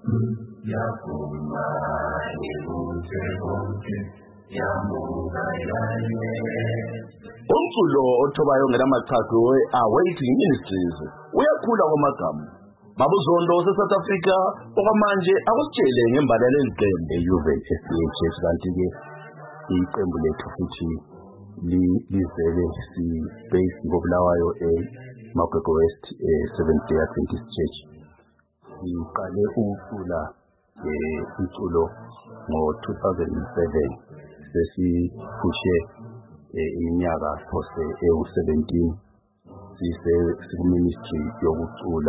Yakuma ibute bonke yamuka yaye. Umculo othobayo ngelamachacho Awaiting Ministries uyakhula kwamagama. Babuzondo South Africa okwamanje akusitshele ngembalelo eziqembu eUVSPHS kanti ke iqembu lethu futhi livele si-based ngobulawayo eMagwego West Seventh Day Adventist Church. Siqale ukucula umculo ngo-2007 sesiphushe iminyaka phose ewu-17 sikuministry yokucula.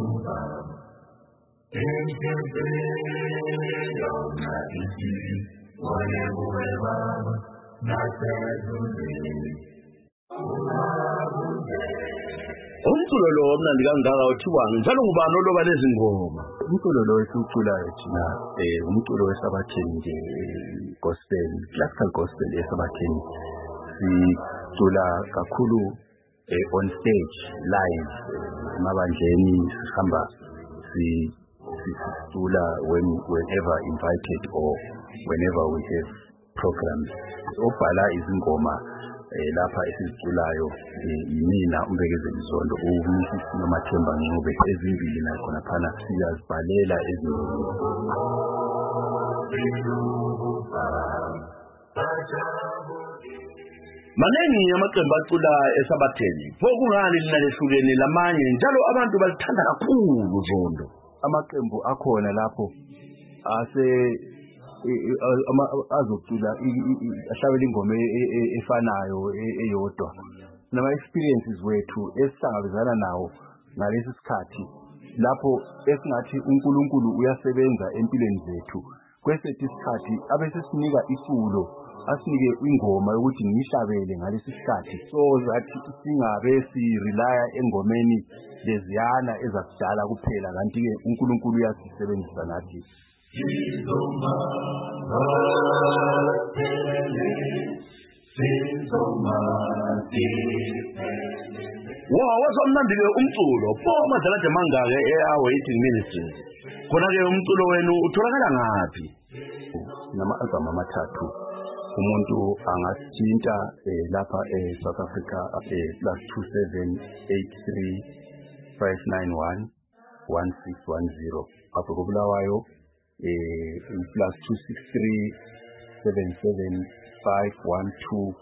Umculo lo mnandi kangaka uthiwa njalo ngubani oloba lezi ngoma? Umculo lo esiwuculayo thina umculo wesabatheni nje gospel, classical gospel esabatheni. Sicula kakhulu on stage live emabandleni, sihamba sicula whenever invited or whenever we have programs. Obhala izingoma lapha esiziculayo yimina Umbekezeli Zondo, uMrs Nomathemba Ncube, ezimbili nakhona phana siyazibhalela ezimbili. Manengi amaqembu acula esabatheni. Pho kungani lina lehlukene lamanye njalo abantu balithanda kakhulu Zondo? Amaqembu akhona lapho azocula ahlabela ingoma efanayo eyodwa. Nama experiences wethu esihlangabezana nawo ngalesi sikhathi lapho esingathi uNkulunkulu uyasebenza empilweni zethu. Kwesethi isikhathi abesesinika isulo, asinike ingoma yokuthi ngihlabele ngalesi sikhathi. So zathi singabe si-relya engomeni leziyana ezakudala kuphela, kanti ke uNkulunkulu uyasisebenzisa nathi. Wazomnandi-ke umculo pho madlala mangake Awaiting Ministries. Khona-ke umculo wenu utholakala ngaphi? Nama-album amathathu. Umuntu angasithinta lapha South Africa +2783 591 1610. Apho kobulawayo +263 77 512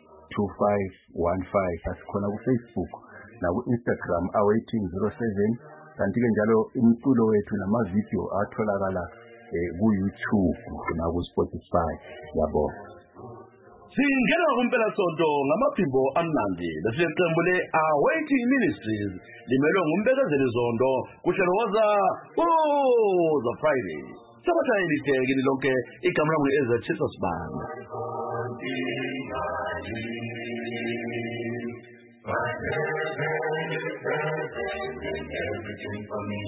2515. Asikhona ku-Facebook naku-Instagram Awaiting 07. Kanti-ke njalo umculo wethu namavidiyo atholakala ku-YouTube naku-Spotify. Yabo. Singena kumpela sonto ngamaphimbo amnandi lesiqembu le-Awaiting Ministries limelwe nguMbekezeli Zondo kuhlelwaza The Friday. Sabathayeli kini lonke igama lami Ezra Jesus Banda. Everything for me.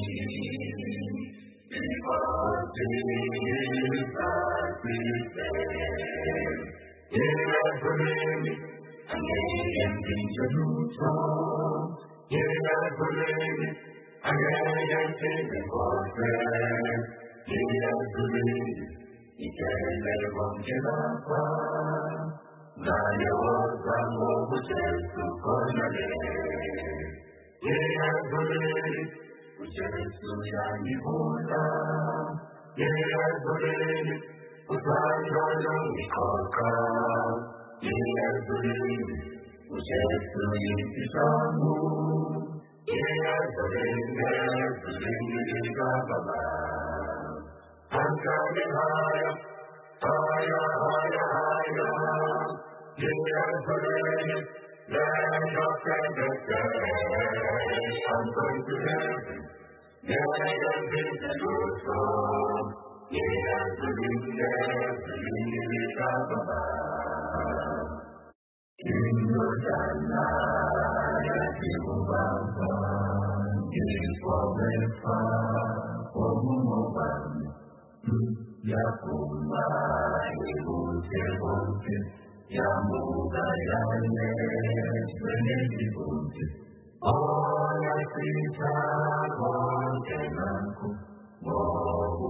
Because Jesus prepared. Here for me, and again in Jerusalem. Here for me, and again in the fortress. Here for me, he can never want you up. Naya was a mobile to corner. Here for me, Ujesu yani hula. Here for me, Utanga nikoka. Here for me, Ujesu yitisamu. Here for me, Baba. I'm coming higher, higher, higher, higher. Here for me, land of salvation. I'm going to heaven. Yeah, I'm going to Jerusalem. Yeah, I'm going to Baba. In your Danaya, Baba. In forever, Yakuma, Ibute, Bonte, Yamuga, Yane, Benedibunte. All I see is a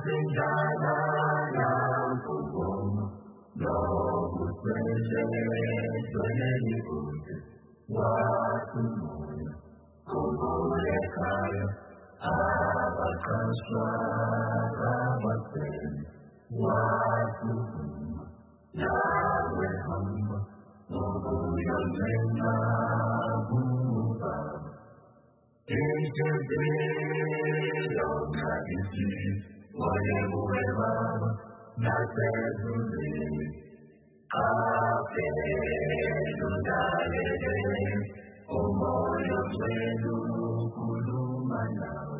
Sindala Yankuboma, Nokusele, Dweneni Kuti, Wakumoya, Kumulekaya, Abakaswa, Rabateni, Wakumoya, Yahweh Hamba, Muguyonena, Mubaba, Ejebelo Kadisi, Oyebuwe Baba, Nasezuzini, Apelu Dalede, Omoyo Mwenu Kulumana.